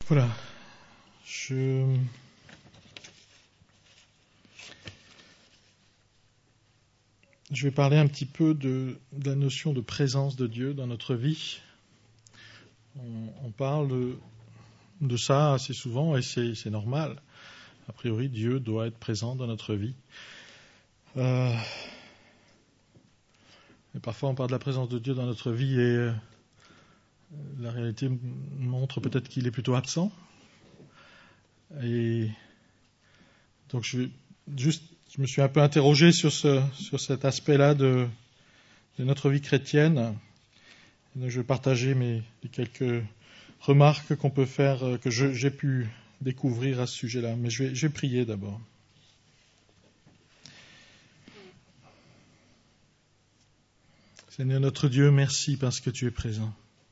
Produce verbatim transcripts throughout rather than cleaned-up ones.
Voilà. Je... Je vais parler un petit peu de, de la notion de présence de Dieu dans notre vie. On, on parle de, de ça assez souvent et c'est, c'est normal. A priori, Dieu doit être présent dans notre vie. Euh, et parfois, on parle de la présence de Dieu dans notre vie et euh, la réalité montre peut-être qu'il est plutôt absent. Et donc, je vais juste, je me suis un peu interrogé sur ce, sur cet aspect-là de, de notre vie chrétienne. Et donc, je vais partager mes les quelques remarques qu'on peut faire, que je, j'ai pu découvrir à ce sujet-là. Mais je vais, je vais prier d'abord. Seigneur notre Dieu, merci parce que tu es présent.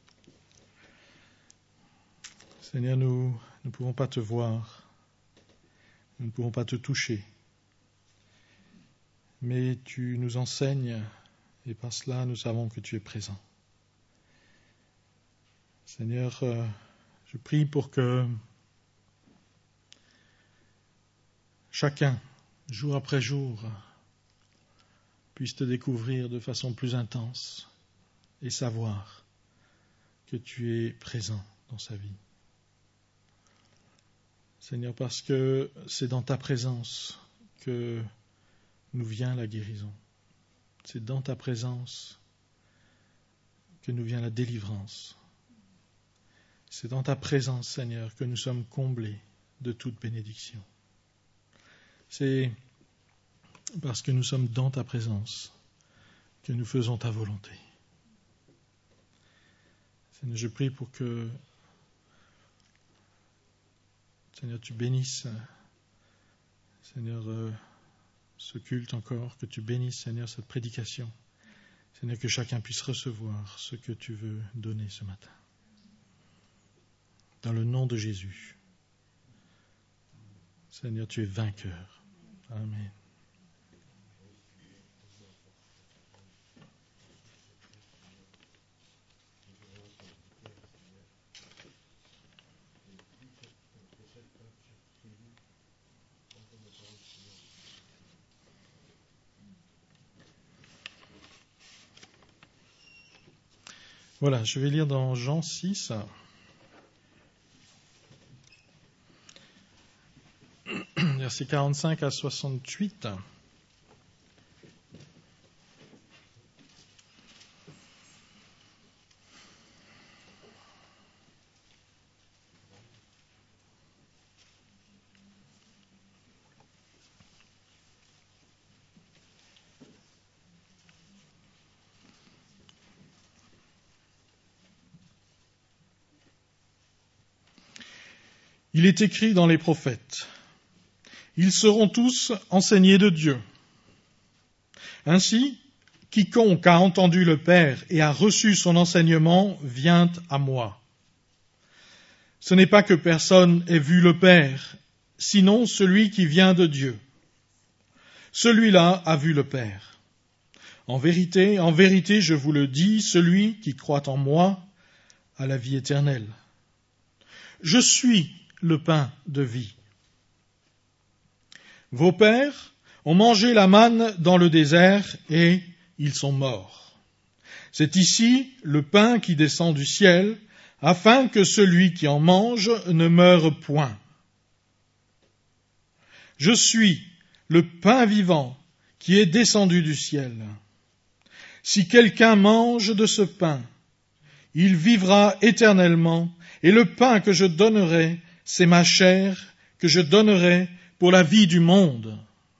Seigneur, nous ne pouvons pas te voir, nous ne pouvons pas te toucher, mais tu nous enseignes et par cela nous savons que tu es présent. Seigneur, euh, je prie pour que chacun, jour après jour, puisse te découvrir de façon plus intense et savoir que tu es présent dans sa vie. Seigneur, parce que c'est dans ta présence que nous vient la guérison. C'est dans ta présence que nous vient la délivrance. C'est dans ta présence, Seigneur, que nous sommes comblés de toute bénédiction. C'est parce que nous sommes dans ta présence que nous faisons ta volonté. Seigneur, je prie pour que, Seigneur, tu bénisses, Seigneur, euh, ce culte encore, que tu bénisses, Seigneur, cette prédication. Seigneur, que chacun puisse recevoir ce que tu veux donner ce matin. Dans le nom de Jésus. Seigneur, tu es vainqueur. Amen. Voilà, je vais lire dans Jean six. Versets quarante-cinq à soixante-huit. Il est écrit dans les prophètes, « Ils seront tous enseignés de Dieu. Ainsi, quiconque a entendu le Père et a reçu son enseignement vient à moi. Ce n'est pas que personne ait vu le Père, sinon celui qui vient de Dieu. Celui-là a vu le Père. En vérité, en vérité, je vous le dis, celui qui croit en moi a la vie éternelle. Je suis le pain de vie. Vos pères ont mangé la manne dans le désert et ils sont morts. C'est ici le pain qui descend du ciel, afin que celui qui en mange ne meure point. Je suis le pain vivant qui est descendu du ciel. Si quelqu'un mange de ce pain, il vivra éternellement, et le pain que je donnerai, c'est ma chair que je donnerai pour la vie du monde. »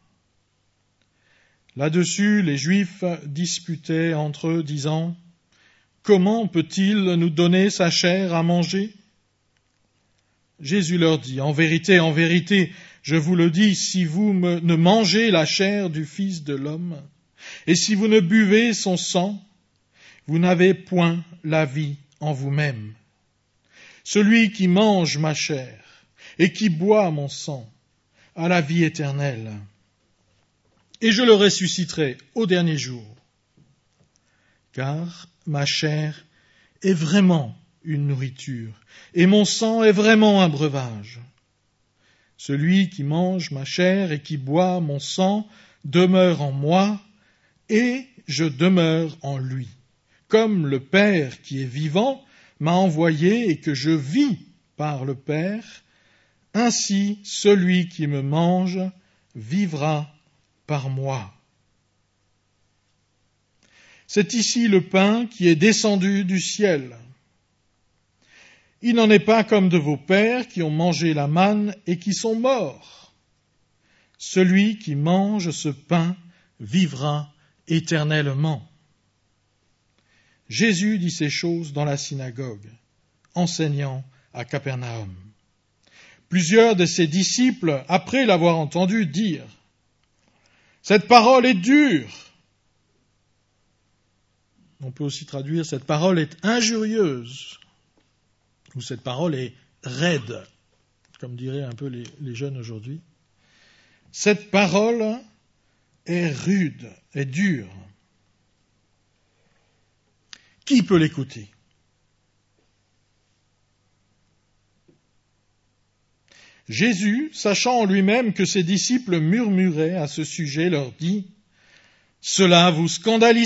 Là-dessus, les Juifs disputaient entre eux, disant, « Comment peut-il nous donner sa chair à manger ?» Jésus leur dit, « En vérité, en vérité, je vous le dis, si vous me, ne mangez la chair du Fils de l'homme, et si vous ne buvez son sang, vous n'avez point la vie en vous-même. Celui qui mange ma chair et qui boit mon sang a la vie éternelle. Et je le ressusciterai au dernier jour. Car ma chair est vraiment une nourriture, et mon sang est vraiment un breuvage. Celui qui mange ma chair et qui boit mon sang demeure en moi, et je demeure en lui. Comme le Père qui est vivant m'a envoyé et que je vis par le Père, ainsi celui qui me mange vivra par moi. C'est ici le pain qui est descendu du ciel. Il n'en est pas comme de vos pères qui ont mangé la manne et qui sont morts. Celui qui mange ce pain vivra éternellement. Jésus dit ces choses dans la synagogue, enseignant à Capernaum. Plusieurs de ses disciples, après l'avoir entendu, dirent « Cette parole est dure !» On peut aussi traduire « Cette parole est injurieuse » ou « Cette parole est raide », comme diraient un peu les, les jeunes aujourd'hui. Cette parole est rude, est dure. Qui peut l'écouter ? Jésus, sachant en lui-même que ses disciples murmuraient à ce sujet, leur dit « Cela vous scandalise-t-il ?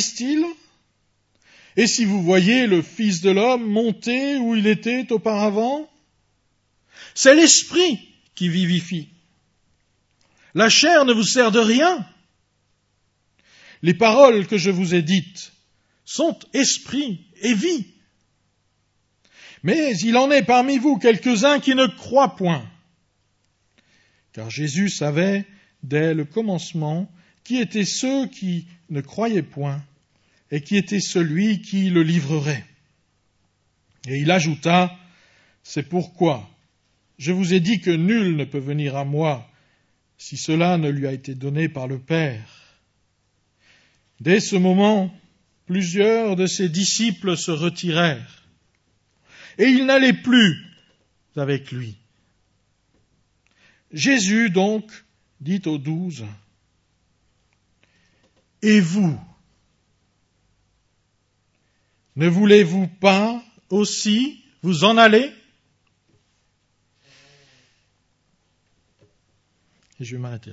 Et si vous voyez le Fils de l'homme monter où il était auparavant ? C'est l'Esprit qui vivifie. La chair ne vous sert de rien. Les paroles que je vous ai dites sont esprit et vie. Mais il en est parmi vous quelques-uns qui ne croient point. » Car Jésus savait dès le commencement qui étaient ceux qui ne croyaient point et qui était celui qui le livrerait. Et il ajouta, « C'est pourquoi je vous ai dit que nul ne peut venir à moi si cela ne lui a été donné par le Père. » Dès ce moment, plusieurs de ses disciples se retirèrent, et ils n'allaient plus avec lui. Jésus donc dit aux douze, « Et vous, ne voulez-vous pas aussi vous en aller ?» Et je vais m'arrêter là.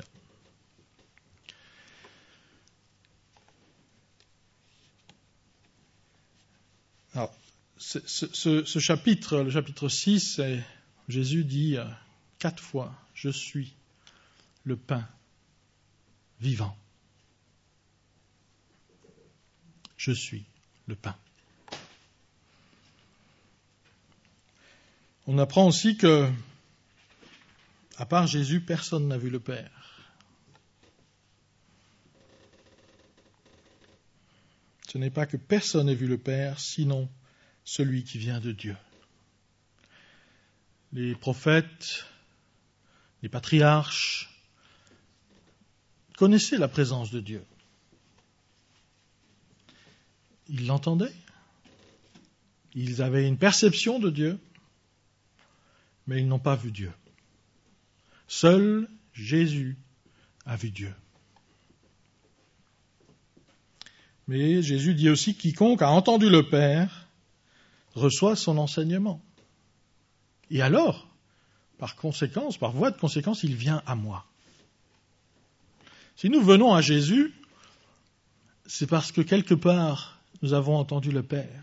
Alors, ce, ce, ce chapitre, le chapitre six, Jésus dit quatre fois « Je suis le pain vivant. Je suis le pain. » On apprend aussi que, à part Jésus, personne n'a vu le Père. Ce n'est pas que personne n'ait vu le Père, sinon celui qui vient de Dieu. Les prophètes, les patriarches connaissaient la présence de Dieu. Ils l'entendaient. Ils avaient une perception de Dieu, mais ils n'ont pas vu Dieu. Seul Jésus a vu Dieu. Mais Jésus dit aussi « Quiconque a entendu le Père reçoit son enseignement. Et alors, par conséquence, par voie de conséquence, il vient à moi. » Si nous venons à Jésus, c'est parce que quelque part, nous avons entendu le Père.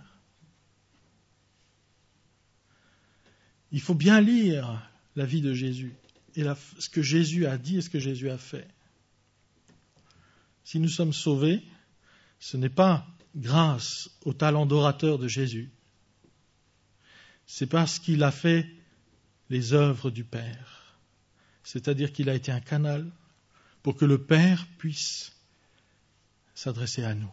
Il faut bien lire la vie de Jésus et la, ce que Jésus a dit et ce que Jésus a fait. Si nous sommes sauvés, ce n'est pas grâce au talent d'orateur de Jésus, c'est parce qu'il a fait les œuvres du Père. C'est-à-dire qu'il a été un canal pour que le Père puisse s'adresser à nous.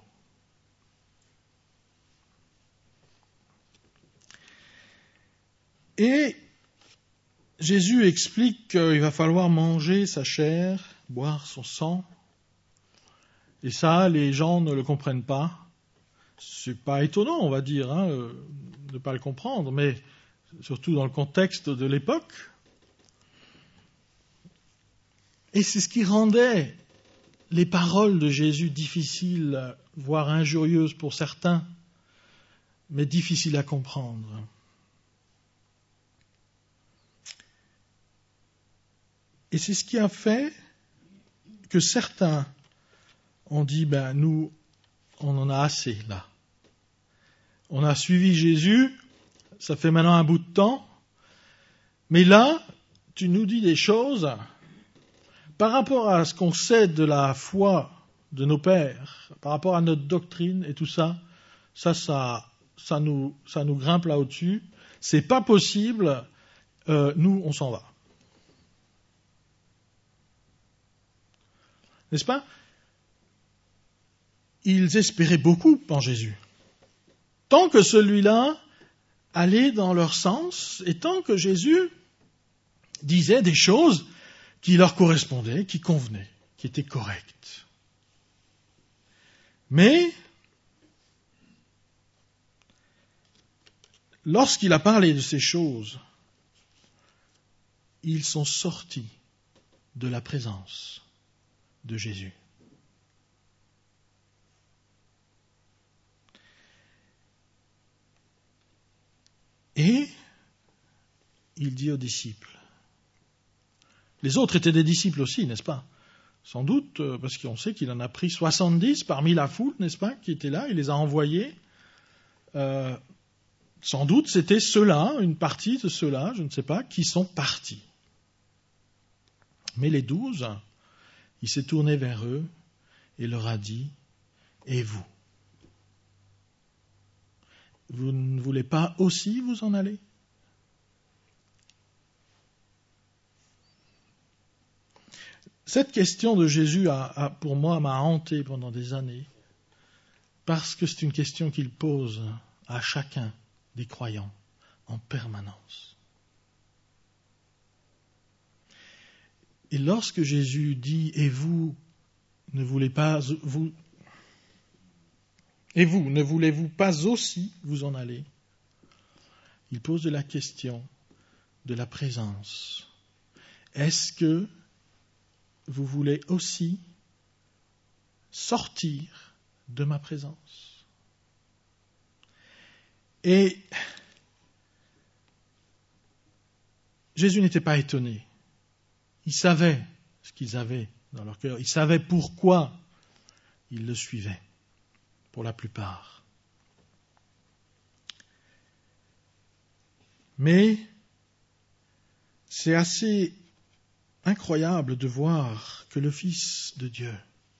Et Jésus explique qu'il va falloir manger sa chair, boire son sang. Et ça, les gens ne le comprennent pas. C'est pas étonnant, on va dire, hein, de ne pas le comprendre, mais surtout dans le contexte de l'époque. Et c'est ce qui rendait les paroles de Jésus difficiles, voire injurieuses pour certains, mais difficiles à comprendre. Et c'est ce qui a fait que certains ont dit, ben nous, on en a assez là. On a suivi Jésus, ça fait maintenant un bout de temps, mais là, tu nous dis des choses par rapport à ce qu'on sait de la foi de nos pères, par rapport à notre doctrine et tout ça, ça, ça, ça nous, ça nous grimpe là au-dessus. C'est pas possible, euh, nous, on s'en va. N'est-ce pas? Ils espéraient beaucoup en Jésus. Tant que celui-là allait dans leur sens, et tant que Jésus disait des choses qui leur correspondaient, qui convenaient, qui étaient correctes. Mais, lorsqu'il a parlé de ces choses, ils sont sortis de la présence de Jésus. Et il dit aux disciples, les autres étaient des disciples aussi, n'est-ce pas? Sans doute, parce qu'on sait qu'il en a pris soixante-dix parmi la foule, n'est-ce pas, qui étaient là, il les a envoyés. Euh, sans doute, c'était ceux-là, une partie de ceux-là, je ne sais pas, qui sont partis. Mais les douze, il s'est tourné vers eux et leur a dit, « Et vous? Vous ne voulez pas aussi vous en aller ?» Cette question de Jésus, a, a, pour moi, m'a hanté pendant des années, parce que c'est une question qu'il pose à chacun des croyants en permanence. Et lorsque Jésus dit « Et vous ne voulez pas vous et vous ne voulez-vous pas aussi vous en aller ?» Il pose la question de la présence. Est-ce que vous voulez aussi sortir de ma présence? Et Jésus n'était pas étonné. Il savait ce qu'ils avaient dans leur cœur. Il savait pourquoi ils le suivaient, pour la plupart. Mais c'est assez incroyable de voir que le Fils de Dieu,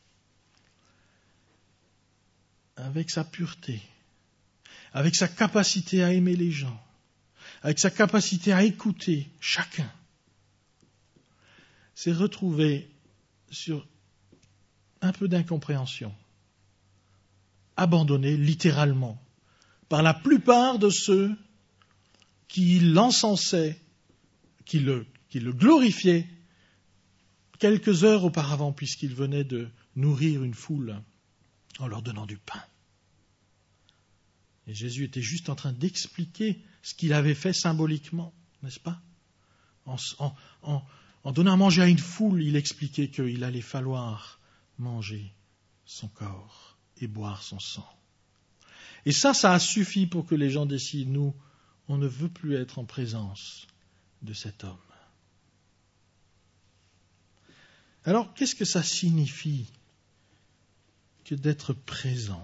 avec sa pureté, avec sa capacité à aimer les gens, avec sa capacité à écouter chacun, s'est retrouvé sur un peu d'incompréhension, abandonné littéralement par la plupart de ceux qui l'encensaient, qui le, qui le glorifiaient quelques heures auparavant, puisqu'il venait de nourrir une foule en leur donnant du pain. Et Jésus était juste en train d'expliquer ce qu'il avait fait symboliquement, n'est-ce pas? En, en, en, en donnant à manger à une foule, il expliquait qu'il allait falloir manger son corps et boire son sang. Et ça, ça a suffi pour que les gens décident, nous, on ne veut plus être en présence de cet homme. Alors, qu'est-ce que ça signifie que d'être présent?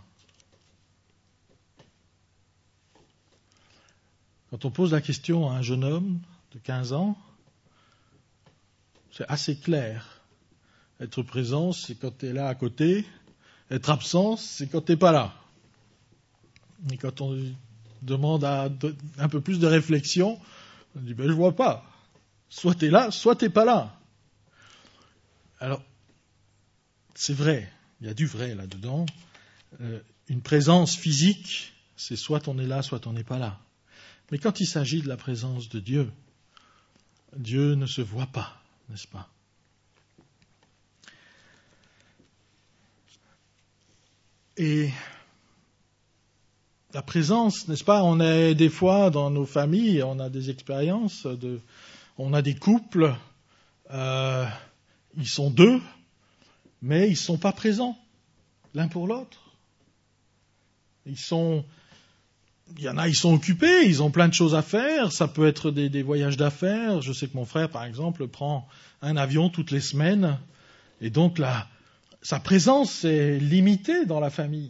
Quand on pose la question à un jeune homme de quinze ans, c'est assez clair. Être présent, c'est quand tu es là à côté. Être absent, c'est quand tu n'es pas là. Et quand on demande à un peu plus de réflexion, on dit ben, « je ne vois pas. Soit tu es là, soit tu n'es pas là. » Alors, c'est vrai, il y a du vrai là-dedans. Euh, une présence physique, c'est soit on est là, soit on n'est pas là. Mais quand il s'agit de la présence de Dieu, Dieu ne se voit pas, n'est-ce pas? Et la présence, n'est-ce pas? On est des fois dans nos familles, on a des expériences, de, on a des couples, euh, ils sont deux, mais ils ne sont pas présents l'un pour l'autre. Ils sont il y en a, ils sont occupés, ils ont plein de choses à faire, ça peut être des, des voyages d'affaires. Je sais que mon frère, par exemple, prend un avion toutes les semaines, et donc là, sa présence est limitée dans la famille.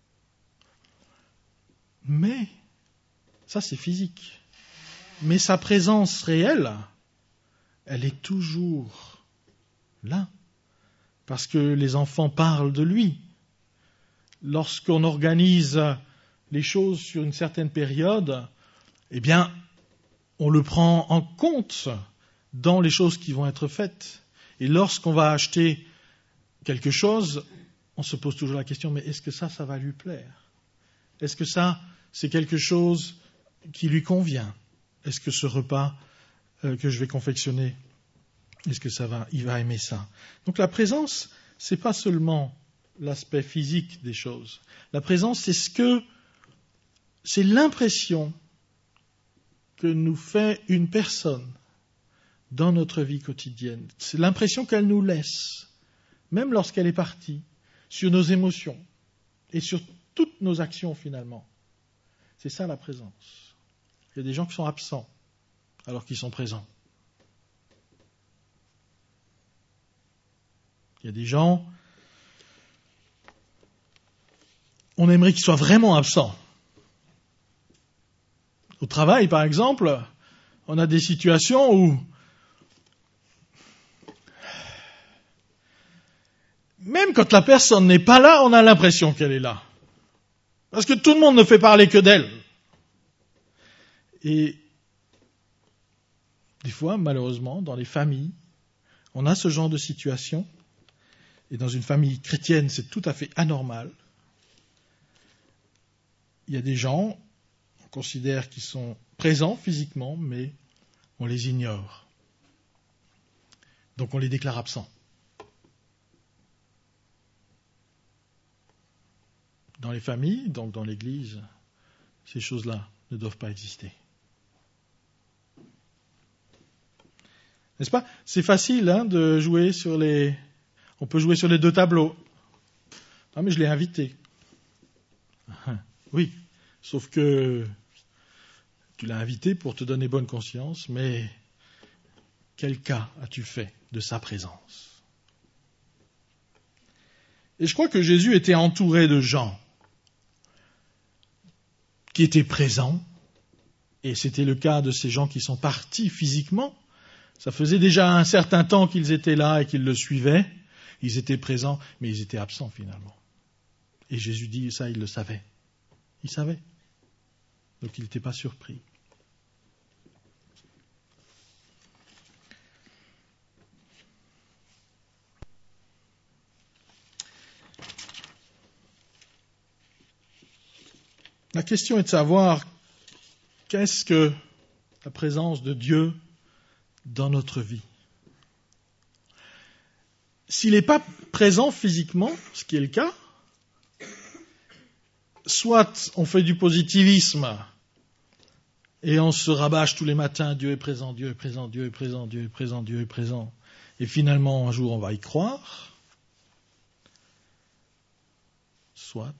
Mais, ça c'est physique, mais sa présence réelle, elle est toujours là, parce que les enfants parlent de lui. Lorsqu'on organise les choses sur une certaine période, eh bien, on le prend en compte dans les choses qui vont être faites. Et lorsqu'on va acheter quelque chose, on se pose toujours la question, mais est-ce que ça, ça va lui plaire ? Est-ce que ça, c'est quelque chose qui lui convient ? Est-ce que ce repas euh, que je vais confectionner, est-ce que ça va, il va aimer ça ? Donc la présence, c'est pas seulement l'aspect physique des choses. La présence, c'est ce que, c'est l'impression que nous fait une personne dans notre vie quotidienne. C'est l'impression qu'elle nous laisse, même lorsqu'elle est partie, sur nos émotions et sur toutes nos actions finalement. C'est ça la présence. Il y a des gens qui sont absents alors qu'ils sont présents. Il y a des gens, on aimerait qu'ils soient vraiment absents. Au travail, par exemple, on a des situations où même quand la personne n'est pas là, on a l'impression qu'elle est là. Parce que tout le monde ne fait parler que d'elle. Et des fois, malheureusement, dans les familles, on a ce genre de situation. Et dans une famille chrétienne, c'est tout à fait anormal. Il y a des gens, on considère qu'ils sont présents physiquement, mais on les ignore. Donc on les déclare absents. Dans les familles, donc dans l'Église, ces choses-là ne doivent pas exister. N'est-ce pas ? C'est facile hein, de jouer sur les... On peut jouer sur les deux tableaux. Ah mais je l'ai invité. Oui, sauf que tu l'as invité pour te donner bonne conscience, mais quel cas as-tu fait de sa présence ? Et je crois que Jésus était entouré de gens qui étaient présents, et c'était le cas de ces gens qui sont partis physiquement. Ça faisait déjà un certain temps qu'ils étaient là et qu'ils le suivaient. Ils étaient présents, mais ils étaient absents finalement. Et Jésus dit ça, il le savait. Il savait. Donc il n'était pas surpris. La question est de savoir qu'est-ce que la présence de Dieu dans notre vie. S'il n'est pas présent physiquement, ce qui est le cas, soit on fait du positivisme et on se rabâche tous les matins, Dieu est présent, Dieu est présent, Dieu est présent, Dieu est présent, Dieu est présent, et finalement un jour on va y croire, soit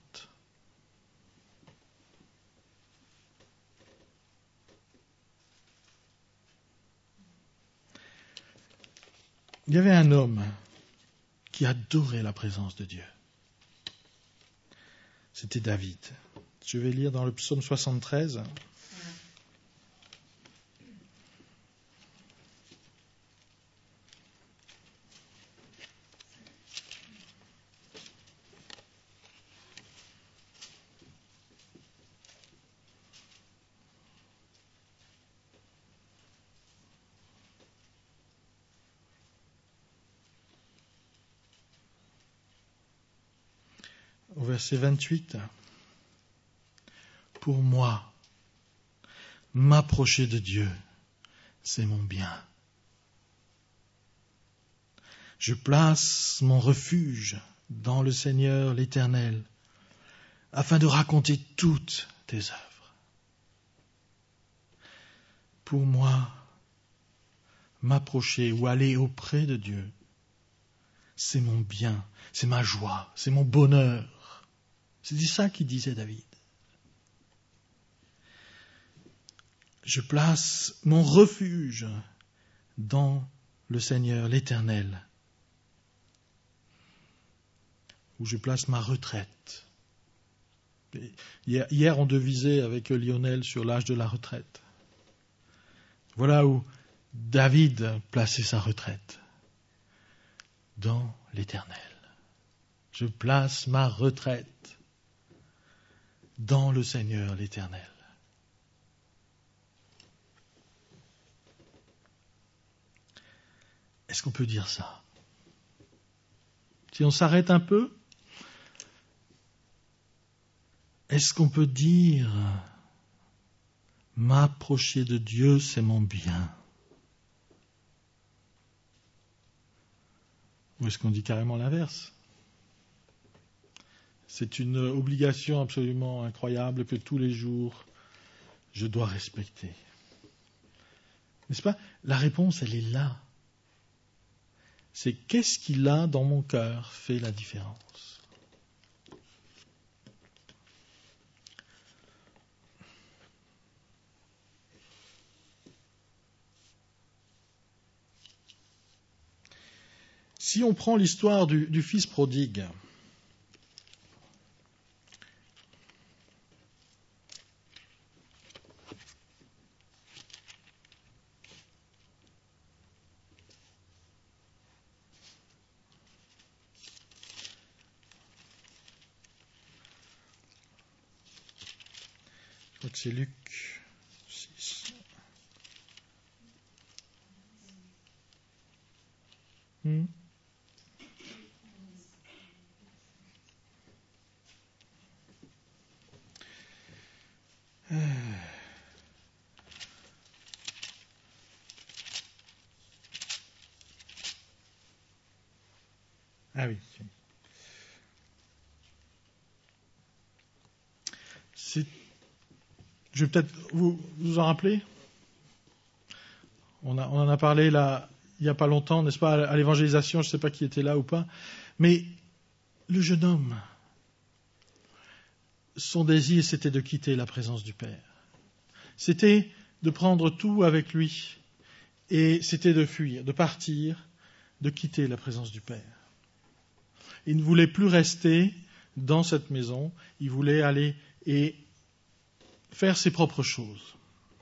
il y avait un homme qui adorait la présence de Dieu. C'était David. Je vais lire dans le psaume soixante-treize. Au verset vingt-huit, pour moi, m'approcher de Dieu, c'est mon bien. Je place mon refuge dans le Seigneur l'Éternel, afin de raconter toutes tes œuvres. Pour moi, m'approcher ou aller auprès de Dieu, c'est mon bien, c'est ma joie, c'est mon bonheur. C'est ça qu'il disait David. Je place mon refuge dans le Seigneur, l'Éternel, où je place ma retraite. Hier, hier, on devisait avec Lionel sur l'âge de la retraite. Voilà où David plaçait sa retraite, dans l'Éternel. Je place ma retraite dans le Seigneur, l'Éternel. Est-ce qu'on peut dire ça? Si on s'arrête un peu, est-ce qu'on peut dire « M'approcher de Dieu, c'est mon bien » ? Ou est-ce qu'on dit carrément l'inverse ? C'est une obligation absolument incroyable que tous les jours, je dois respecter. N'est-ce pas ? La réponse, elle est là. C'est qu'est-ce qui, là, dans mon cœur, fait la différence ? Si on prend l'histoire du, du fils prodigue, je crois que c'est Luc six. Hmm. Ah oui. C'est... Je vais peut-être vous vous en rappeler. On, a, on en a parlé là il n'y a pas longtemps, n'est-ce pas, à l'évangélisation, je ne sais pas qui était là ou pas. Mais le jeune homme, son désir, c'était de quitter la présence du Père. C'était de prendre tout avec lui. Et c'était de fuir, de partir, de quitter la présence du Père. Il ne voulait plus rester dans cette maison. Il voulait aller et faire ses propres choses.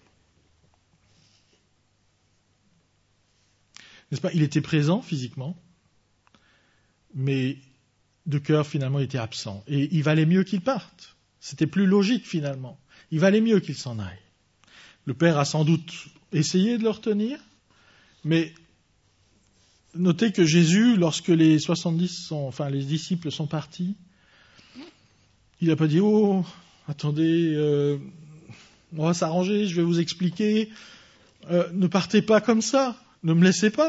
N'est-ce pas ? Il était présent physiquement, mais de cœur, finalement, il était absent. Et il valait mieux qu'il parte. C'était plus logique, finalement. Il valait mieux qu'il s'en aille. Le Père a sans doute essayé de le retenir, mais notez que Jésus, lorsque les soixante-dix sont, enfin, les disciples sont partis, il n'a pas dit « Oh, attendez, euh, on va s'arranger, je vais vous expliquer. Euh, ne partez pas comme ça. Ne me laissez pas. »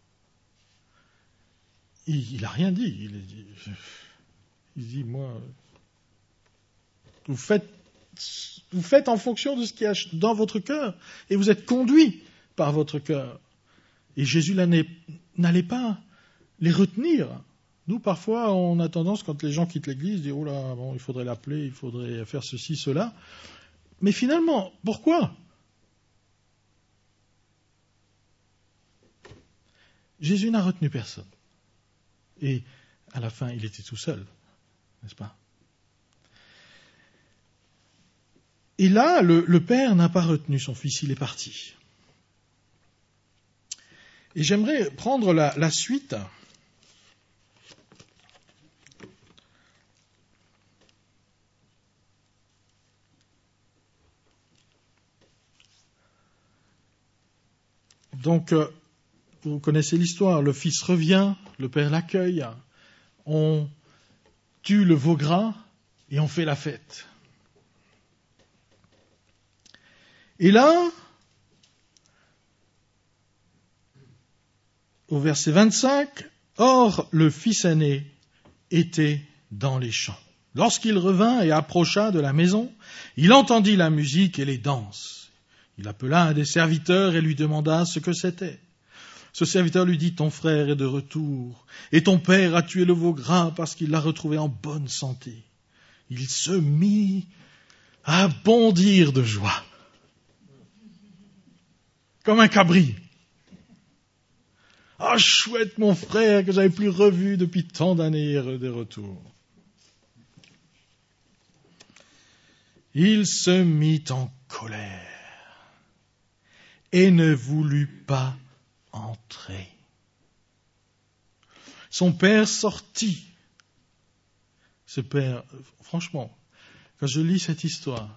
Il n'a rien dit. Il, dit. il dit, moi, vous faites, vous faites en fonction de ce qui est dans votre cœur, et vous êtes conduits par votre cœur. Et Jésus n'allait pas les retenir. Nous, parfois, on a tendance, quand les gens quittent l'église, à dire, oh là, bon, il faudrait l'appeler, il faudrait faire ceci, cela. Mais finalement, pourquoi ? Jésus n'a retenu personne. Et à la fin, il était tout seul, n'est-ce pas ? Et là, le, le Père n'a pas retenu son Fils, il est parti. Et j'aimerais prendre la, la suite. Donc, euh, vous connaissez l'histoire, le Fils revient, le Père l'accueille, on tue le veau gras et on fait la fête. Et là, au verset vingt-cinq, « Or, le fils aîné était dans les champs. Lorsqu'il revint et approcha de la maison, il entendit la musique et les danses. Il appela un des serviteurs et lui demanda ce que c'était. Ce serviteur lui dit, « Ton frère est de retour, et ton père a tué le veau gras parce qu'il l'a retrouvé en bonne santé. » Il se mit à bondir de joie. comme un cabri. Ah, chouette, mon frère, que j'avais plus revu depuis tant d'années de retour. Il se mit en colère et ne voulut pas entrer. Son père sortit. Ce père, franchement, quand je lis cette histoire,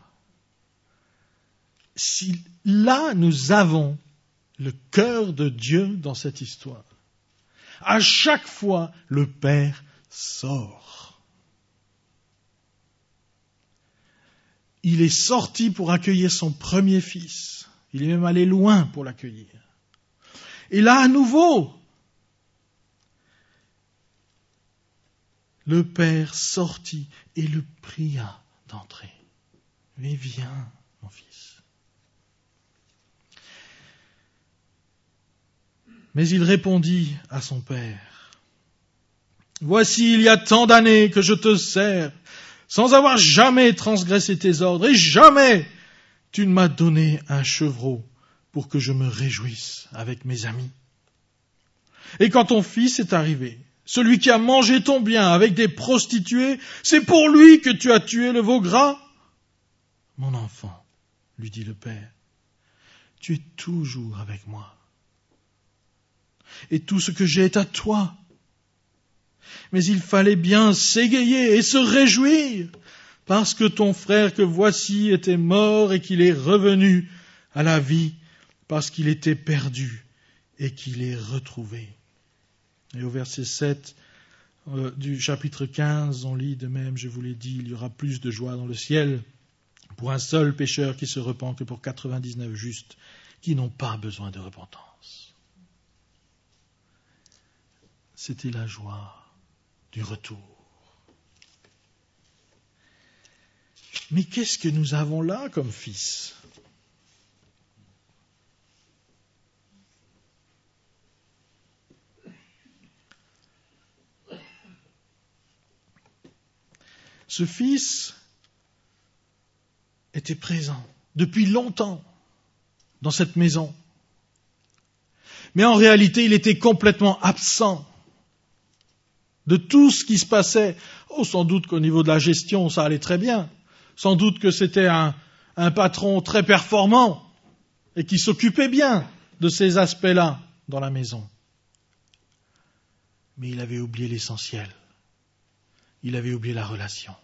si là nous avons le cœur de Dieu dans cette histoire, à chaque fois le père sort. Il est sorti pour accueillir son premier fils. Il est même allé loin pour l'accueillir. Et là, à nouveau, le père sortit et le pria d'entrer. Mais viens, mon fils. Mais il répondit à son père, « Voici, il y a tant d'années que je te sers, sans avoir jamais transgressé tes ordres, et jamais tu ne m'as donné un chevreau pour que je me réjouisse avec mes amis. Et quand ton fils est arrivé, celui qui a mangé ton bien avec des prostituées, c'est pour lui que tu as tué le veau gras. Mon enfant, lui dit le père, tu es toujours avec moi. Et tout ce que j'ai est à toi. Mais il fallait bien s'égayer et se réjouir, parce que ton frère que voici était mort et qu'il est revenu à la vie, parce qu'il était perdu et qu'il est retrouvé. Et au verset sept euh, du chapitre quinze, on lit de même, je vous l'ai dit, il y aura plus de joie dans le ciel pour un seul pécheur qui se repent que pour quatre-vingt-dix-neuf justes qui n'ont pas besoin de repentance. C'était la joie du retour. Mais qu'est-ce que nous avons là comme fils ? Ce fils était présent depuis longtemps dans cette maison. Mais en réalité, il était complètement absent de tout ce qui se passait. Oh, sans doute qu'au niveau de la gestion, ça allait très bien. Sans doute que c'était un, un patron très performant et qui s'occupait bien de ces aspects-là dans la maison. Mais il avait oublié l'essentiel. Il avait oublié la relation.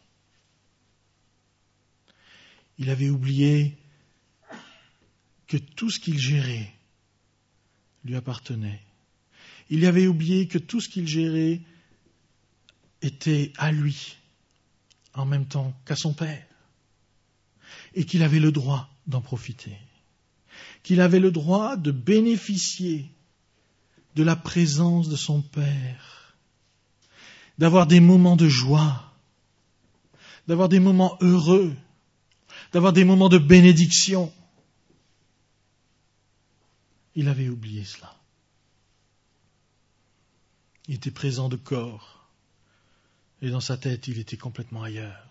Il avait oublié que tout ce qu'il gérait lui appartenait. Il avait oublié que tout ce qu'il gérait était à lui, en même temps qu'à son père, et qu'il avait le droit d'en profiter, qu'il avait le droit de bénéficier de la présence de son père, d'avoir des moments de joie, d'avoir des moments heureux, d'avoir des moments de bénédiction. Il avait oublié cela. Il était présent de corps, et dans sa tête, il était complètement ailleurs.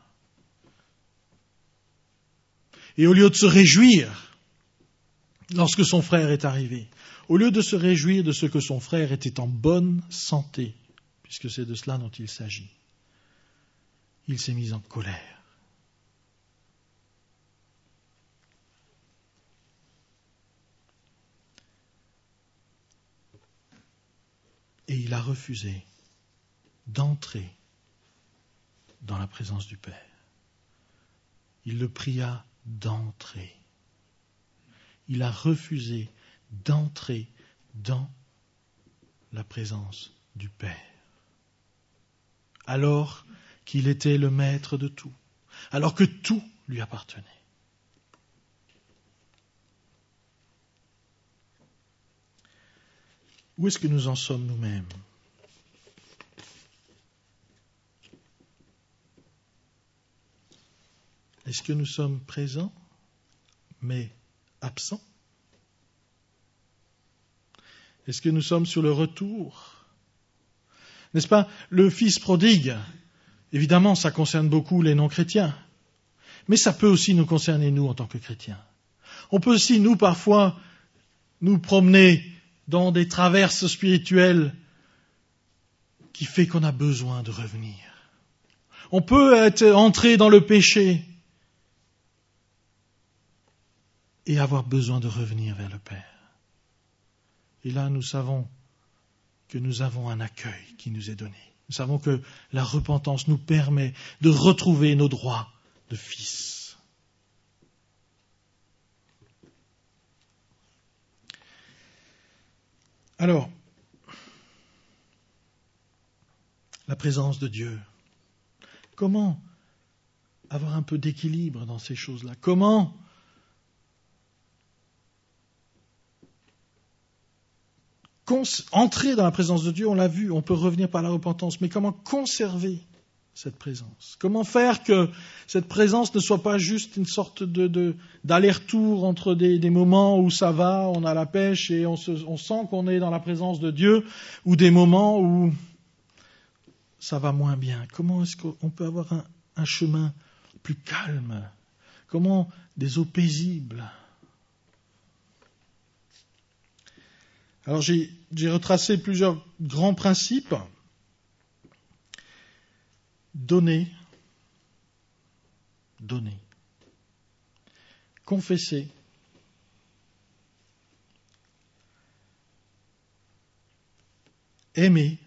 Et au lieu de se réjouir lorsque son frère est arrivé, au lieu de se réjouir de ce que son frère était en bonne santé, puisque c'est de cela dont il s'agit, il s'est mis en colère. Et il a refusé d'entrer dans la présence du Père. Il le pria d'entrer. Il a refusé d'entrer dans la présence du Père. Alors qu'il était le maître de tout. Alors que tout lui appartenait. Où est-ce que nous en sommes nous-mêmes ? Est-ce que nous sommes présents, mais absents ? Est-ce que nous sommes sur le retour ? N'est-ce pas, le fils prodigue, évidemment, ça concerne beaucoup les non-chrétiens, mais ça peut aussi nous concerner, nous, en tant que chrétiens. On peut aussi, nous, parfois, nous promener dans des traverses spirituelles qui fait qu'on a besoin de revenir. On peut être entré dans le péché et avoir besoin de revenir vers le Père. Et là, nous savons que nous avons un accueil qui nous est donné. Nous savons que la repentance nous permet de retrouver nos droits de fils. Alors, la présence de Dieu. Comment avoir un peu d'équilibre dans ces choses-là? Comment entrer dans la présence de Dieu? On l'a vu, on peut revenir par la repentance, mais comment conserver cette présence? Comment faire que cette présence ne soit pas juste une sorte de, de, d'aller-retour entre des, des moments où ça va, on a la pêche et on, se, on sent qu'on est dans la présence de Dieu, ou des moments où ça va moins bien? Comment est-ce qu'on peut avoir un, un chemin plus calme? Comment des eaux paisibles? Alors j'ai, j'ai retracé plusieurs grands principes. Donner, donner, confesser, aimer,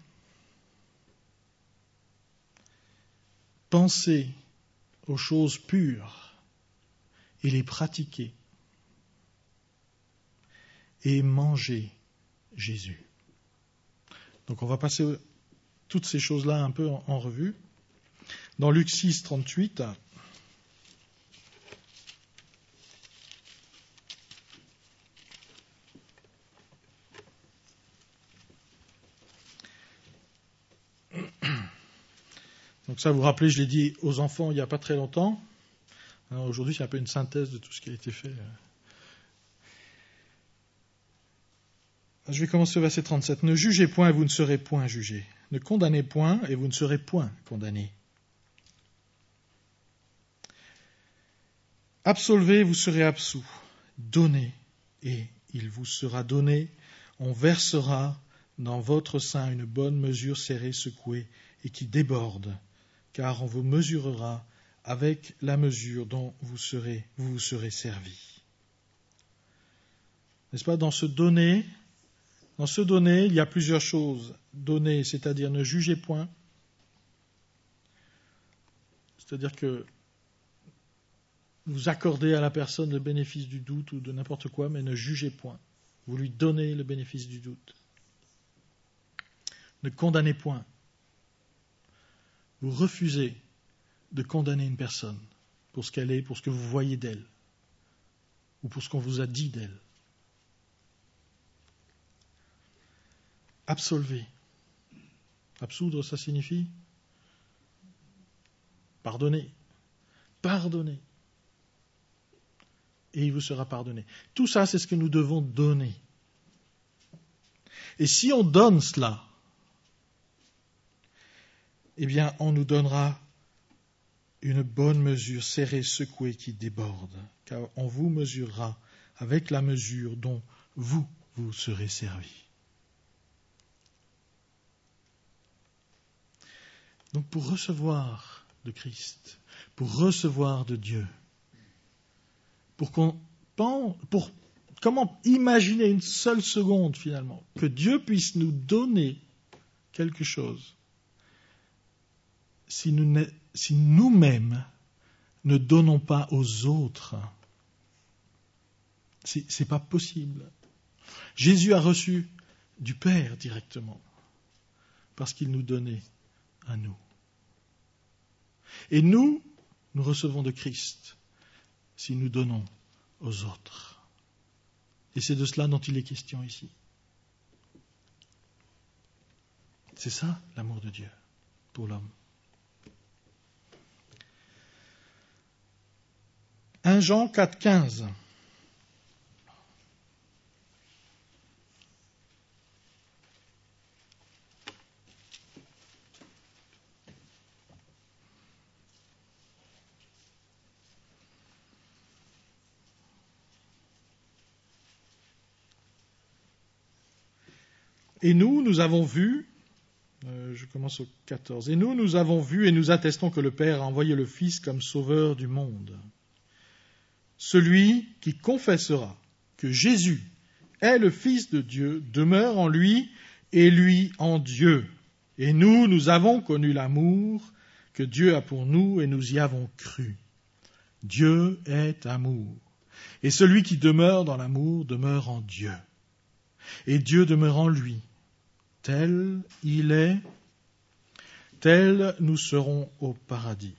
penser aux choses pures et les pratiquer, et manger Jésus. Donc on va passer toutes ces choses-là un peu en, en revue. Dans Luc six, trente-huit, donc ça, vous vous rappelez, je l'ai dit aux enfants il n'y a pas très longtemps. Alors aujourd'hui, c'est un peu une synthèse de tout ce qui a été fait. Je vais commencer au verset trente-sept. Ne jugez point et vous ne serez point jugés. Ne condamnez point et vous ne serez point condamnés. Absolvez, vous serez absous. Donnez, et il vous sera donné. On versera dans votre sein une bonne mesure serrée, secouée, et qui déborde, car on vous mesurera avec la mesure dont vous serez, vous vous serez servi. N'est-ce pas? Dans ce donner, dans ce donner, il y a plusieurs choses. Donner, c'est-à-dire ne jugez point. C'est-à-dire que vous accordez à la personne le bénéfice du doute ou de n'importe quoi, mais ne jugez point. Vous lui donnez le bénéfice du doute. Ne condamnez point. Vous refusez de condamner une personne pour ce qu'elle est, pour ce que vous voyez d'elle, ou pour ce qu'on vous a dit d'elle. Absolvez. Absoudre, ça signifie pardonner. Pardonnez. Et il vous sera pardonné. Tout ça, c'est ce que nous devons donner. Et si on donne cela, eh bien, on nous donnera une bonne mesure serrée, secouée, qui déborde, car on vous mesurera avec la mesure dont vous vous serez servi. Donc, pour recevoir de Christ, pour recevoir de Dieu, pour qu'on pense, pour comment imaginer une seule seconde finalement que Dieu puisse nous donner quelque chose si, nous ne, si nous-mêmes ne donnons pas aux autres. C'est, c'est pas possible. Jésus a reçu du Père directement parce qu'il nous donnait à nous. Et nous, nous recevons de Christ si nous donnons aux autres. Et c'est de cela dont il est question ici. C'est ça l'amour de Dieu pour l'homme. premier Jean quatre, quinze. Et nous, nous avons vu, euh, je commence au quatorze, et nous, nous avons vu et nous attestons que le Père a envoyé le Fils comme sauveur du monde. Celui qui confessera que Jésus est le Fils de Dieu demeure en lui et lui en Dieu. Et nous, nous avons connu l'amour que Dieu a pour nous et nous y avons cru. Dieu est amour. Et celui qui demeure dans l'amour demeure en Dieu. Et Dieu demeure en lui. Tel il est, tel nous serons au paradis.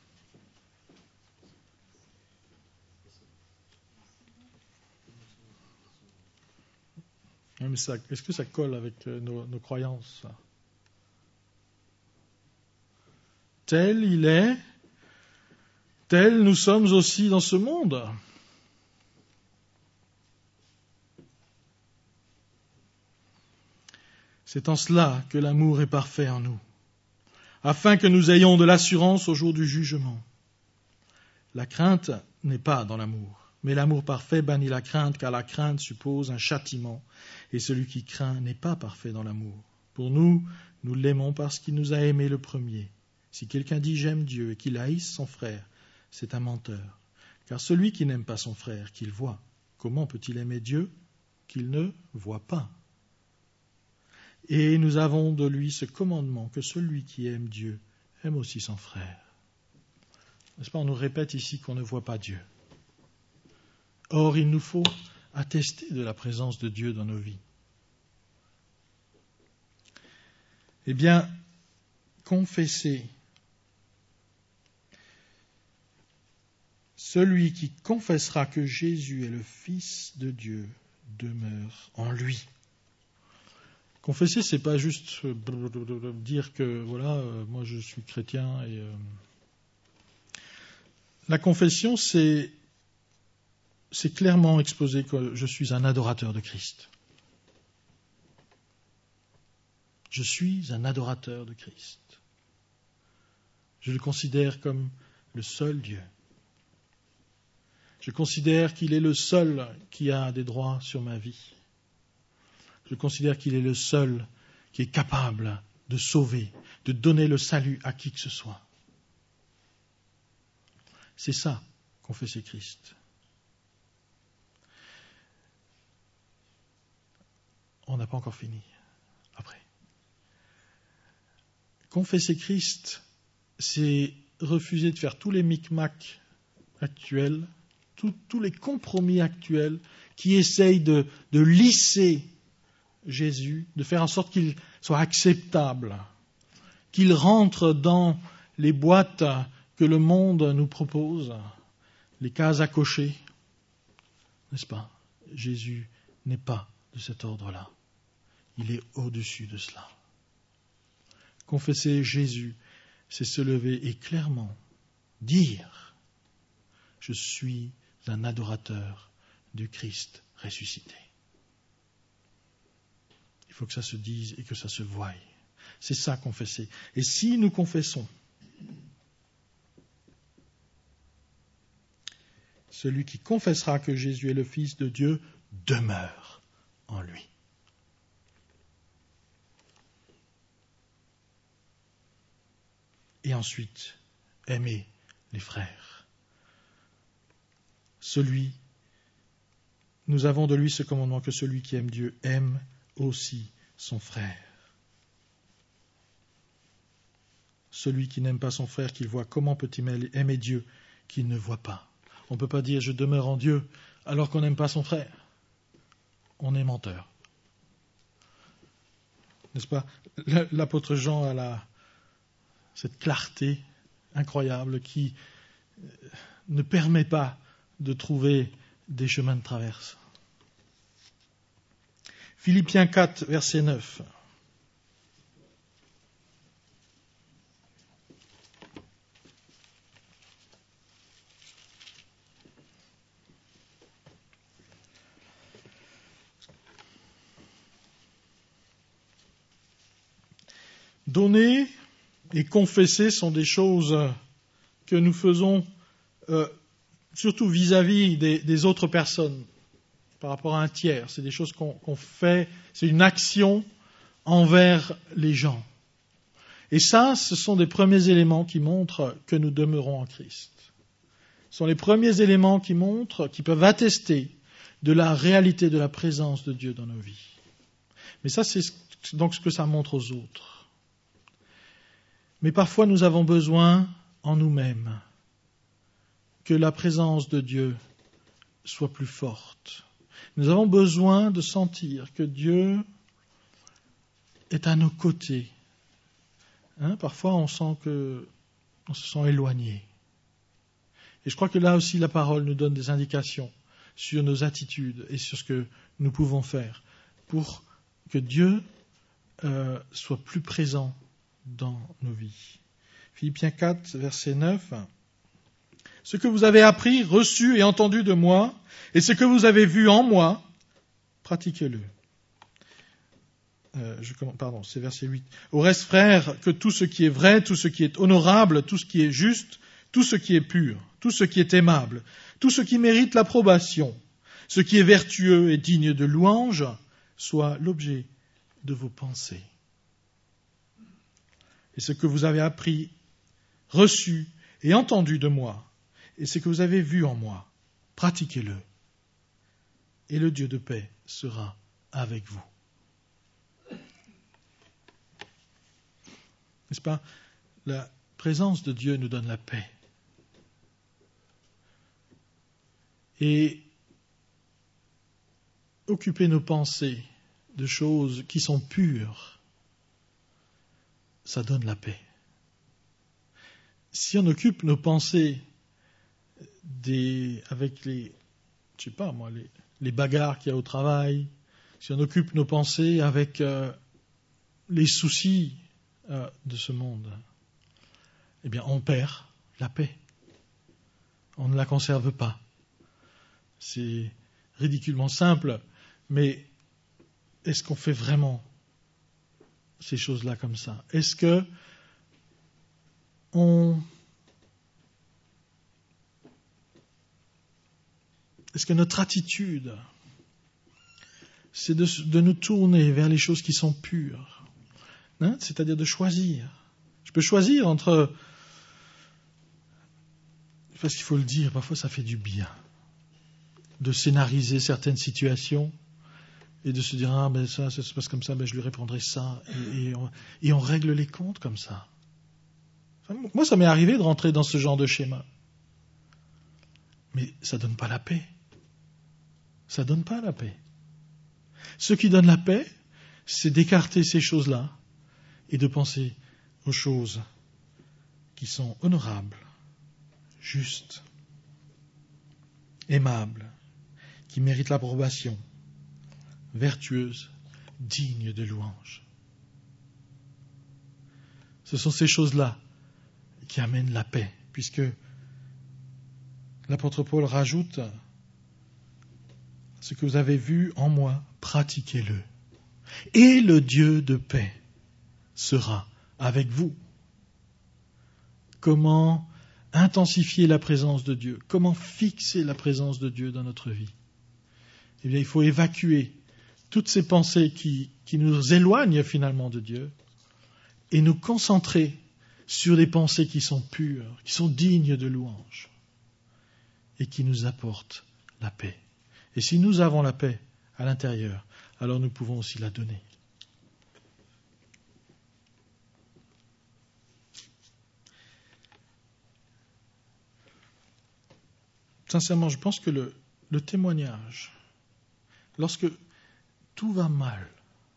Mais ça, est-ce que ça colle avec nos, nos croyances, ça? Tel il est, tel nous sommes aussi dans ce monde. C'est en cela que l'amour est parfait en nous, afin que nous ayons de l'assurance au jour du jugement. La crainte n'est pas dans l'amour, mais l'amour parfait bannit la crainte, car la crainte suppose un châtiment, et celui qui craint n'est pas parfait dans l'amour. Pour nous, nous l'aimons parce qu'il nous a aimés le premier. Si quelqu'un dit « j'aime Dieu » et qu'il haïsse son frère, c'est un menteur. Car celui qui n'aime pas son frère, qu'il voit, comment peut-il aimer Dieu qu'il ne voit pas? Et nous avons de lui ce commandement, que celui qui aime Dieu aime aussi son frère. N'est-ce pas, on nous répète ici qu'on ne voit pas Dieu. Or, il nous faut attester de la présence de Dieu dans nos vies. Eh bien, confesser. Celui qui confessera que Jésus est le Fils de Dieu demeure en lui. Confesser, c'est pas juste dire que voilà, euh, moi je suis chrétien et euh... la confession, c'est c'est clairement exposer que je suis un adorateur de Christ. Je suis un adorateur de Christ. Je le considère comme le seul Dieu. Je considère qu'il est le seul qui a des droits sur ma vie. Je considère qu'il est le seul qui est capable de sauver, de donner le salut à qui que ce soit. C'est ça, confesser Christ. On n'a pas encore fini. Après. Confesser Christ, c'est refuser de faire tous les micmacs actuels, tout, tous les compromis actuels qui essayent de, de lisser Jésus, de faire en sorte qu'il soit acceptable, qu'il rentre dans les boîtes que le monde nous propose, les cases à cocher. N'est-ce pas? Jésus n'est pas de cet ordre-là. Il est au-dessus de cela. Confesser Jésus, c'est se lever et clairement dire « Je suis un adorateur du Christ ressuscité ». Il faut que ça se dise et que ça se voie. C'est ça, confesser. Et si nous confessons, celui qui confessera que Jésus est le Fils de Dieu demeure en lui. Et ensuite, aimer les frères. Celui, nous avons de lui ce commandement, que celui qui aime Dieu aime aussi son frère. Celui qui n'aime pas son frère qu'il voit, comment peut-il aimer Dieu qu'il ne voit pas? On ne peut pas dire je demeure en Dieu alors qu'on n'aime pas son frère. On est menteur. N'est-ce pas? L'apôtre Jean a la, cette clarté incroyable qui ne permet pas de trouver des chemins de traverse. Philippiens quatre, verset neuf. Donner et confesser sont des choses que nous faisons euh, surtout vis-à-vis des, des autres personnes, par rapport à un tiers. C'est des choses qu'on, qu'on fait, c'est une action envers les gens. Et ça, ce sont des premiers éléments qui montrent que nous demeurons en Christ. Ce sont les premiers éléments qui montrent, qui peuvent attester de la réalité de la présence de Dieu dans nos vies. Mais ça, c'est donc ce que ça montre aux autres. Mais parfois, nous avons besoin en nous-mêmes que la présence de Dieu soit plus forte. Nous avons besoin de sentir que Dieu est à nos côtés. Hein, parfois, on sent que on se sent éloigné. Et je crois que là aussi, la parole nous donne des indications sur nos attitudes et sur ce que nous pouvons faire pour que Dieu euh, soit plus présent dans nos vies. Philippiens quatre, verset neuf. « Ce que vous avez appris, reçu et entendu de moi, et ce que vous avez vu en moi, pratiquez-le. » Euh, je, pardon, c'est verset huit. « Au reste, frères, que tout ce qui est vrai, tout ce qui est honorable, tout ce qui est juste, tout ce qui est pur, tout ce qui est aimable, tout ce qui mérite l'approbation, ce qui est vertueux et digne de louange, soit l'objet de vos pensées. Et ce que vous avez appris, reçu et entendu de moi, et ce que vous avez vu en moi, pratiquez-le. Et le Dieu de paix sera avec vous. » N'est-ce pas? La présence de Dieu nous donne la paix. Et occuper nos pensées de choses qui sont pures, ça donne la paix. Si on occupe nos pensées des, avec les, je sais pas moi, les, les bagarres qu'il y a au travail, si on occupe nos pensées avec euh, les soucis euh, de ce monde, eh bien on perd la paix. On ne la conserve pas. C'est ridiculement simple, mais est-ce qu'on fait vraiment ces choses-là comme ça? Est-ce que on... Est-ce que notre attitude, c'est de, de nous tourner vers les choses qui sont pures, hein? C'est-à-dire de choisir. Je peux choisir entre... Parce qu'il faut le dire, parfois ça fait du bien de scénariser certaines situations et de se dire, ah ben ça, ça se passe comme ça, ben je lui répondrai ça, et, et, on, et on règle les comptes comme ça. Enfin, moi, ça m'est arrivé de rentrer dans ce genre de schéma. Mais ça ne donne pas la paix. Ça ne donne pas la paix. Ce qui donne la paix, c'est d'écarter ces choses-là et de penser aux choses qui sont honorables, justes, aimables, qui méritent l'approbation, vertueuses, dignes de louange. Ce sont ces choses-là qui amènent la paix, puisque l'apôtre Paul rajoute « Ce que vous avez vu en moi, pratiquez-le. Et le Dieu de paix sera avec vous. » Comment intensifier la présence de Dieu? Comment fixer la présence de Dieu dans notre vie? Eh bien, il faut évacuer toutes ces pensées qui, qui nous éloignent finalement de Dieu et nous concentrer sur des pensées qui sont pures, qui sont dignes de louange et qui nous apportent la paix. Et si nous avons la paix à l'intérieur, alors nous pouvons aussi la donner. Sincèrement, je pense que le, le témoignage, lorsque tout va mal,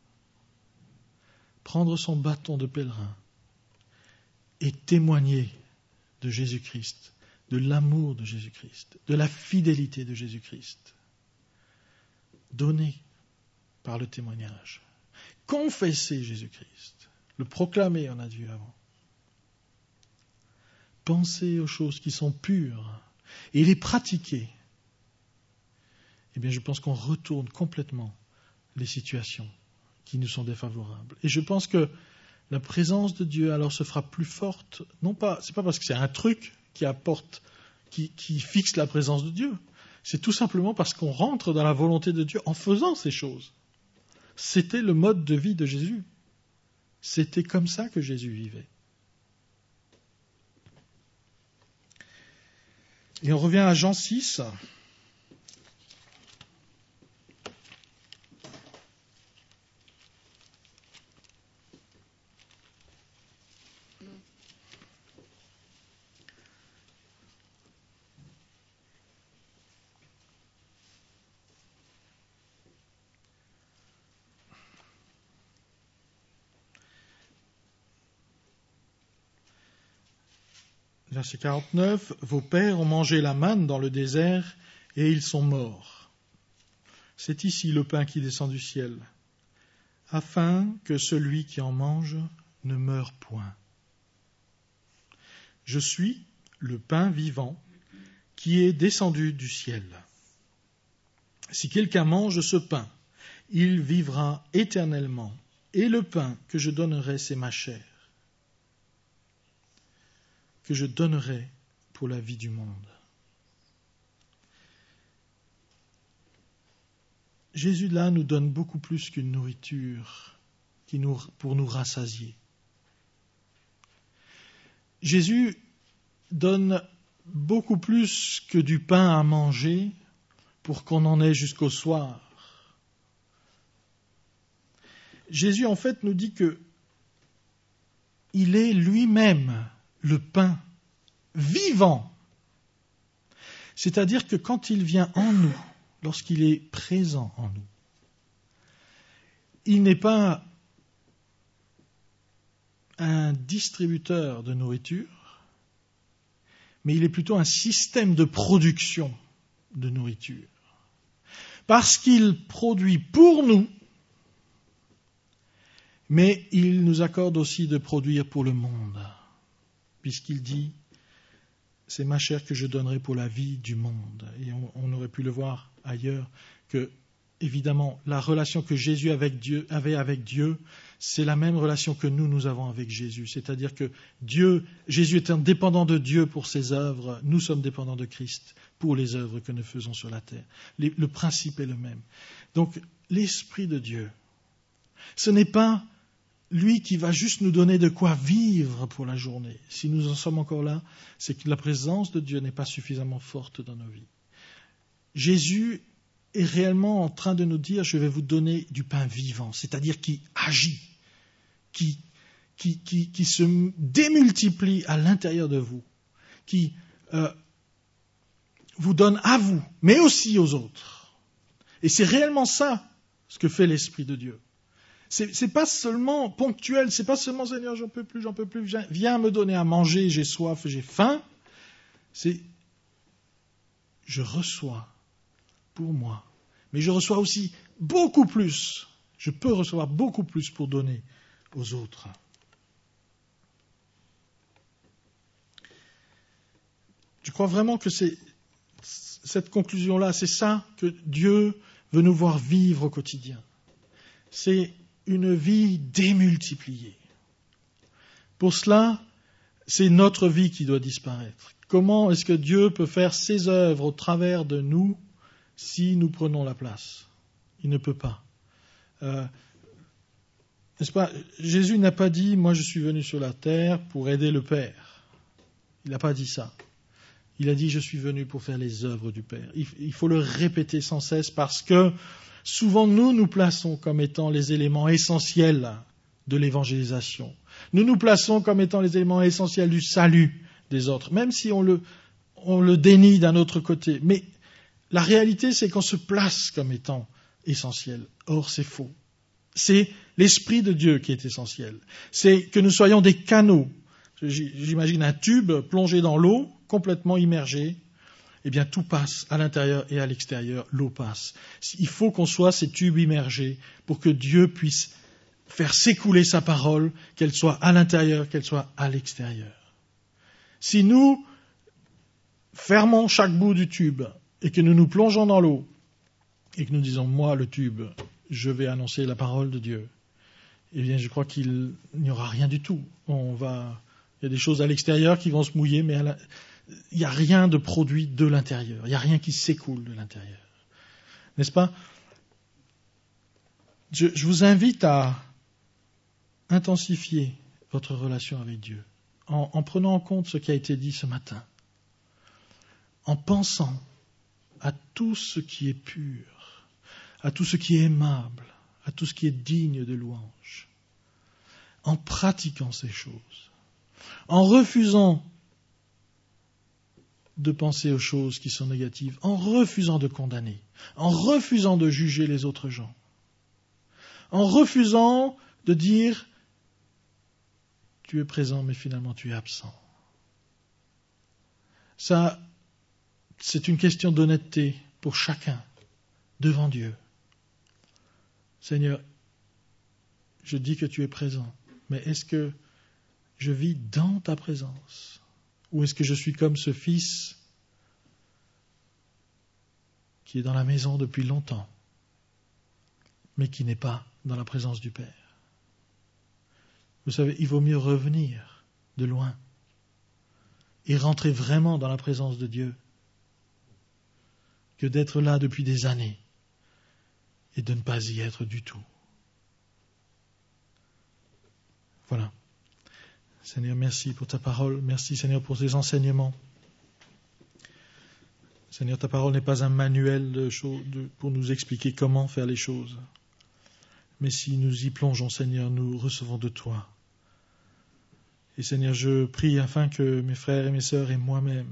prendre son bâton de pèlerin et témoigner de Jésus-Christ, de l'amour de Jésus-Christ, de la fidélité de Jésus-Christ, donné par le témoignage, confesser Jésus-Christ, le proclamer, on a vu avant, penser aux choses qui sont pures et les pratiquer, eh bien je pense qu'on retourne complètement les situations qui nous sont défavorables. Et je pense que la présence de Dieu alors se fera plus forte, non pas, c'est pas parce que c'est un truc qui apporte, qui, qui fixe la présence de Dieu, c'est tout simplement parce qu'on rentre dans la volonté de Dieu en faisant ces choses. C'était le mode de vie de Jésus. C'était comme ça que Jésus vivait. Et on revient à Jean six. Verset quarante-neuf, « Vos pères ont mangé la manne dans le désert et ils sont morts. C'est ici le pain qui descend du ciel, afin que celui qui en mange ne meure point. Je suis le pain vivant qui est descendu du ciel. Si quelqu'un mange ce pain, il vivra éternellement, et le pain que je donnerai, c'est ma chair, que je donnerai pour la vie du monde. » Jésus, là, nous donne beaucoup plus qu'une nourriture qui nous, pour nous rassasier. Jésus donne beaucoup plus que du pain à manger pour qu'on en ait jusqu'au soir. Jésus, en fait, nous dit que il est lui-même le pain vivant. C'est-à-dire que quand il vient en nous, lorsqu'il est présent en nous, il n'est pas un distributeur de nourriture, mais il est plutôt un système de production de nourriture. Parce qu'il produit pour nous, mais il nous accorde aussi de produire pour le monde, puisqu'il dit « c'est ma chair que je donnerai pour la vie du monde ». Et on, on aurait pu le voir ailleurs, que évidemment la relation que Jésus avec Dieu, avait avec Dieu, c'est la même relation que nous, nous avons avec Jésus. C'est-à-dire que Dieu, Jésus étant dépendant de Dieu pour ses œuvres, nous sommes dépendants de Christ pour les œuvres que nous faisons sur la terre. Les, le principe est le même. Donc l'Esprit de Dieu, ce n'est pas lui qui va juste nous donner de quoi vivre pour la journée. Si nous en sommes encore là, c'est que la présence de Dieu n'est pas suffisamment forte dans nos vies. Jésus est réellement en train de nous dire « je vais vous donner du pain vivant », c'est-à-dire qui agit, qui, qui, qui, qui se démultiplie à l'intérieur de vous, qui euh, vous donne à vous, mais aussi aux autres. Et c'est réellement ça ce que fait l'Esprit de Dieu. C'est, c'est pas seulement ponctuel, c'est pas seulement « Seigneur, j'en peux plus, j'en peux plus, viens, viens me donner à manger, j'ai soif, j'ai faim ». C'est « je reçois pour moi ». Mais je reçois aussi beaucoup plus. Je peux recevoir beaucoup plus pour donner aux autres. Je crois vraiment que c'est cette conclusion-là, c'est ça que Dieu veut nous voir vivre au quotidien. C'est une vie démultipliée. Pour cela, c'est notre vie qui doit disparaître. Comment est-ce que Dieu peut faire ses œuvres au travers de nous si nous prenons la place? Il ne peut pas. Euh, n'est-ce pas? Jésus n'a pas dit « moi je suis venu sur la terre pour aider le Père ». Il n'a pas dit ça. Il a dit « je suis venu pour faire les œuvres du Père ». Il, il faut le répéter sans cesse parce que souvent nous nous plaçons comme étant les éléments essentiels de l'évangélisation. Nous nous plaçons comme étant les éléments essentiels du salut des autres, même si on le, on le dénie d'un autre côté. Mais la réalité, c'est qu'on se place comme étant essentiel. Or, c'est faux. C'est l'Esprit de Dieu qui est essentiel. C'est que nous soyons des canaux. J'imagine un tube plongé dans l'eau, complètement immergé. Eh bien, tout passe à l'intérieur et à l'extérieur. L'eau passe. Il faut qu'on soit ces tubes immergés pour que Dieu puisse faire s'écouler sa parole, qu'elle soit à l'intérieur, qu'elle soit à l'extérieur. Si nous fermons chaque bout du tube et que nous nous plongeons dans l'eau et que nous disons « moi, le tube, je vais annoncer la parole de Dieu », eh bien, je crois qu'il n'y aura rien du tout. On va, il y a des choses à l'extérieur qui vont se mouiller, mais à la, il n'y a rien de produit de l'intérieur. Il n'y a rien qui s'écoule de l'intérieur. N'est-ce pas? je, je vous invite à, intensifier votre relation avec Dieu en, en prenant en compte ce qui a été dit ce matin, en pensant à tout ce qui est pur, à tout ce qui est aimable, à tout ce qui est digne de louange, en pratiquant ces choses, en refusant de penser aux choses qui sont négatives, en refusant de condamner, en refusant de juger les autres gens, en refusant de dire « tu es présent mais finalement tu es absent ». Ça, c'est une question d'honnêteté pour chacun devant Dieu. Seigneur, je dis que tu es présent, mais est-ce que je vis dans ta présence? Ou est-ce que je suis comme ce fils qui est dans la maison depuis longtemps, mais qui n'est pas dans la présence du Père? Vous savez, il vaut mieux revenir de loin et rentrer vraiment dans la présence de Dieu que d'être là depuis des années et de ne pas y être du tout. Voilà. Seigneur, merci pour ta parole. Merci, Seigneur, pour tes enseignements. Seigneur, ta parole n'est pas un manuel de choses, de, pour nous expliquer comment faire les choses. Mais si nous y plongeons, Seigneur, nous recevons de toi. Et Seigneur, je prie afin que mes frères et mes sœurs et moi-même,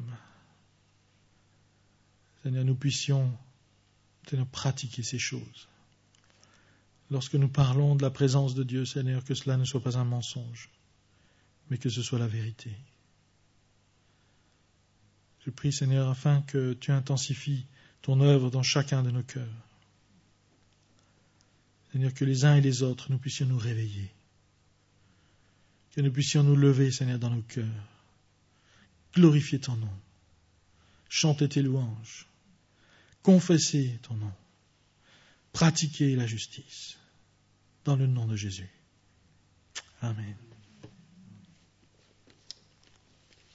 Seigneur, nous puissions, Seigneur, pratiquer ces choses. Lorsque nous parlons de la présence de Dieu, Seigneur, que cela ne soit pas un mensonge, mais que ce soit la vérité. Je prie, Seigneur, afin que tu intensifies ton œuvre dans chacun de nos cœurs. Seigneur, que les uns et les autres, nous puissions nous réveiller. Que nous puissions nous lever, Seigneur, dans nos cœurs. Glorifier ton nom. Chanter tes louanges. Confesser ton nom. Pratiquer la justice. Dans le nom de Jésus. Amen.